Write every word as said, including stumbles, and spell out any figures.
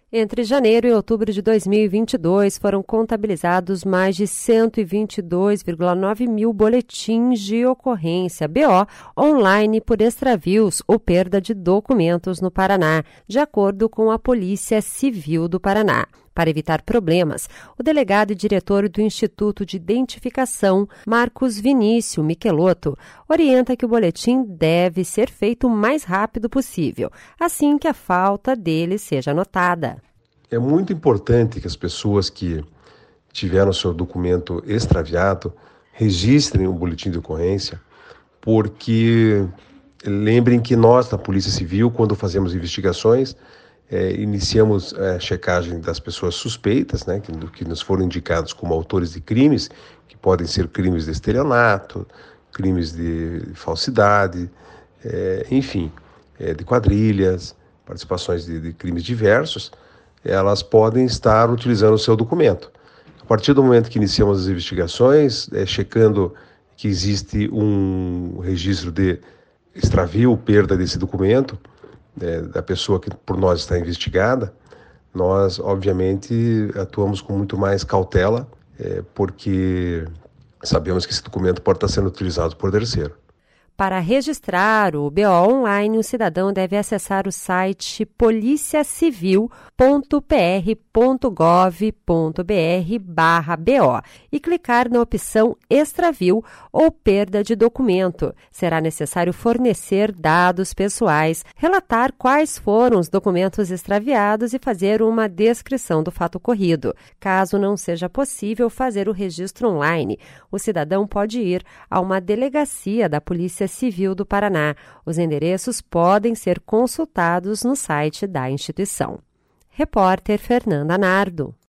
Entre janeiro e outubro de dois mil e vinte e dois, foram contabilizados mais de cento e vinte e dois vírgula nove mil boletins de ocorrência B O online por extravios ou perda de documentos no Paraná, de acordo com a Polícia Civil do Paraná. Para evitar problemas, o delegado e diretor do Instituto de Identificação, Marcos Vinícius Michelotto, orienta que o boletim deve ser feito o mais rápido possível, assim que a falta dele seja notada. É muito importante que as pessoas que tiveram seu documento extraviado registrem o boletim de ocorrência, porque lembrem que nós, da Polícia Civil, quando fazemos investigações, É, iniciamos a checagem das pessoas suspeitas, né, que, que nos foram indicados como autores de crimes, que podem ser crimes de estelionato, crimes de falsidade, é, enfim, é, de quadrilhas, participações de, de crimes diversos, elas podem estar utilizando o seu documento. A partir do momento que iniciamos as investigações, é, checando que existe um registro de extravio, perda desse documento, É, da pessoa que por nós está investigada, nós, obviamente, atuamos com muito mais cautela, é, porque sabemos que esse documento pode estar sendo utilizado por terceiro. Para registrar o B O online, o cidadão deve acessar o site polícia civil ponto p r ponto gov ponto b r barra B O e clicar na opção extravio ou perda de documento. Será necessário fornecer dados pessoais, relatar quais foram os documentos extraviados e fazer uma descrição do fato ocorrido. Caso não seja possível fazer o registro online, o cidadão pode ir a uma delegacia da Polícia Civil do Paraná. Os endereços podem ser consultados no site da instituição. Repórter Fernanda Nardo.